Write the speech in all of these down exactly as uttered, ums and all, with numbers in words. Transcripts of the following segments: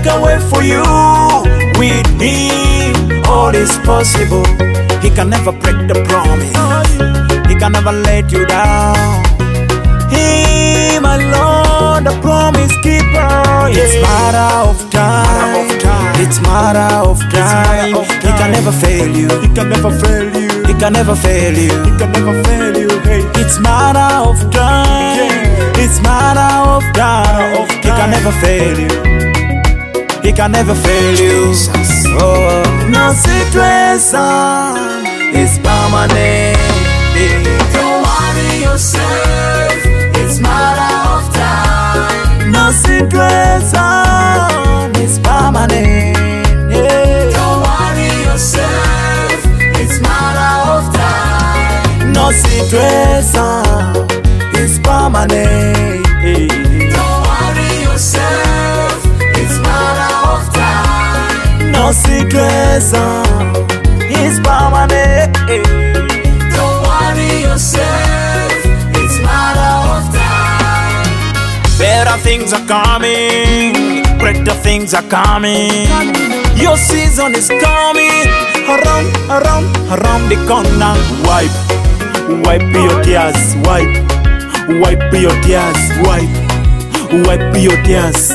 make a way for you. With him, all is possible. He can never break the promise. He can never let you down. Him alone, the promise keeper. It's matter of time. It's matter of time. He can never fail you. He can never fail you. He can never fail you. He can never fail you. Hey. It's matter of time. Yeah. It's matter of time. Of He can time. never fail you. He can never fail you. Oh, no situation is permanent. Don't worry yourself, it's matter of time. No situation is permanent. Don't worry yourself, it's matter of time. No situation is permanent. Don't worry yourself, it's matter of time. No situation is permanent. Don't worry yourself, it's matter of time. Better things are coming, greater things are coming. Your season is coming, around, around, around the corner. Wipe, wipe your tears, wipe, wipe your tears, wipe, wipe your tears.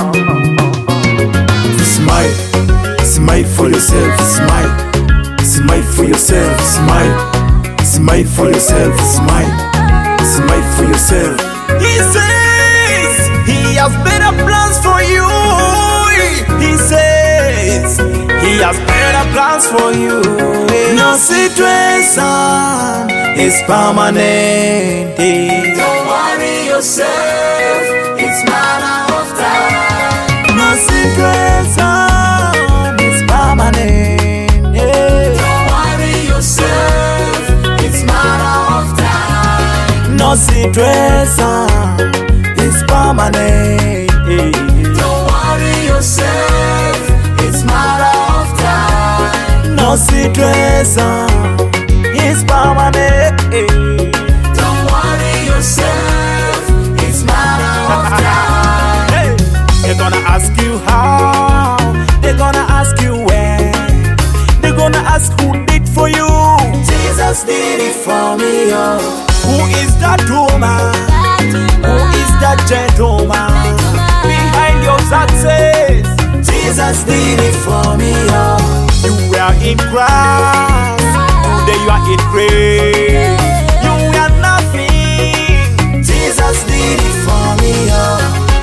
Smile, smile for yourself, smile, smile for yourself, smile, smile for yourself, smile, smile for yourself. He says he has better plans for you. He says he has better plans for you. No situation is permanent. Don't worry yourself, it's matter of time. No situation is permanent. Don't worry yourself, it's matter of time. No situation is permanent. Don't worry yourself, it's matter of time. No situation is permanent. Don't worry yourself, it's matter of time. Hey, they're gonna ask you how, they're gonna ask you when, they're gonna ask who did for you. Jesus did it for me, oh. Who is that woman? Who is that gentleman behind your success? Jesus did it for me, oh. You were in Christ, today you are in grace. You were nothing, Jesus did it for me, oh.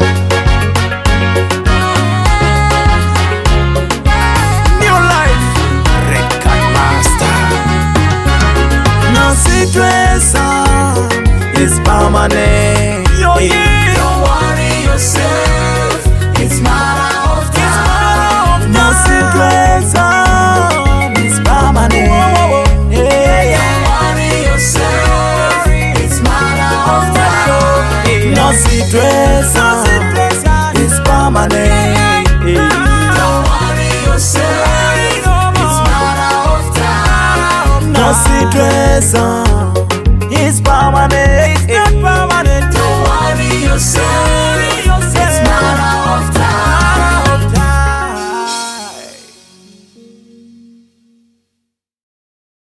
new life, record master. No situation is permanent. Yo, yeah. Don't worry yourself, it's matter of time. No situation is permanent. Yeah, yeah. Don't worry yourself, it's matter of time. No situation is permanent. Don't worry yourself, it's matter of time. No situation is permanent.